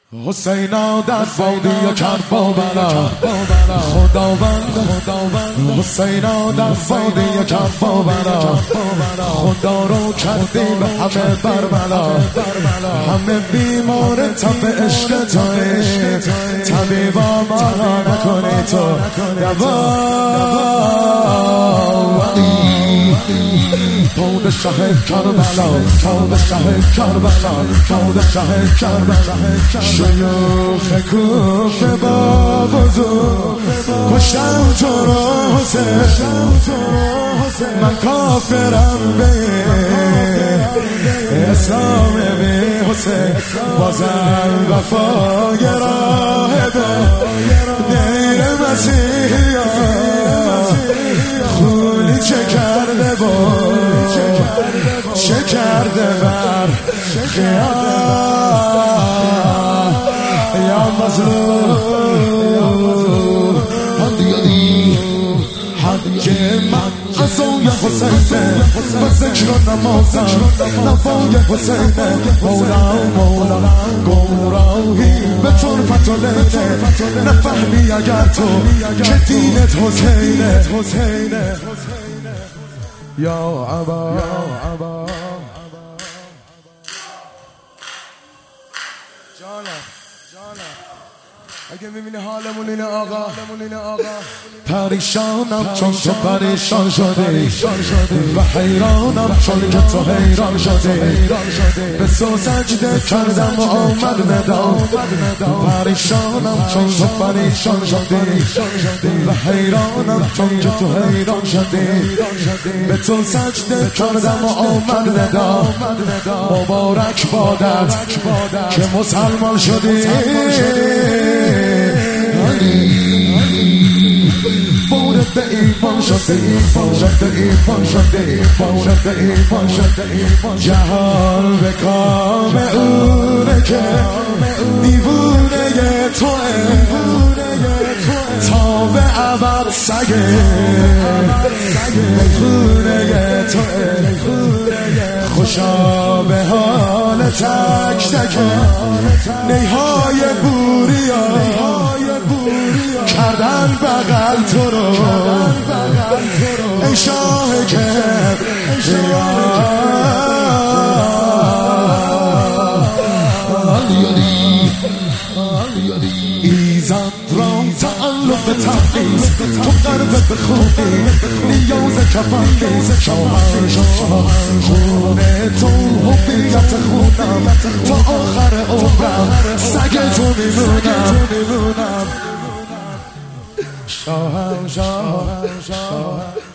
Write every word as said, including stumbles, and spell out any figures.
حسینا در وادی کربلا خداوند حسینا در وادی کربلا خدا رو کردی به همه بربلا همه بیمار تب عشق توی طبیبا ما نکنی تو پود شهر کربلا پود شهر کربلا پود شهر کربلا شیوخ کوفه با بزرگ کشتم تو رو حسین من کافرم به اسلام بی حسین بازم وفای راه به دیر مسیح خولی چه کرده با چه کرده بر خیال یا مظلوم هدیدی که من از اوی حسینه و ذکر و نمازم نفای حسینه مولا مولا گمراهی به طرفت و لیته نفهمی اگر تو که دینت حسینه یا عبا جانم جانم اگه میبینی حالمون اینه آقا پریشانم چون تو پریشان شده و حیرانم چون که تو حیران شده به تو سجده کردم و آمد ندا پریشانم چون تو پریشان شده و حیرانم چون که تو حیران شده به تو سجده کردم و آمد ندا مبارک بادت که مسلمان شدی بورد به ایمان شده ایمان شده ایمان شده ایمان شده ایمان شده ایمان جهان به کام اونه که دیوونه توه تا به عبد سگه خونه توه خوشا به حال تک تک نیهای بوریا کردن بغل تو رو ای شاه کب ایزد را تعلق تبریز تو قرب بخونی نیاز کفن نیز شاهر شاه خونه تو حبیت خونم تا آخر عمرم سگ تو میمونم شاه شاه شاه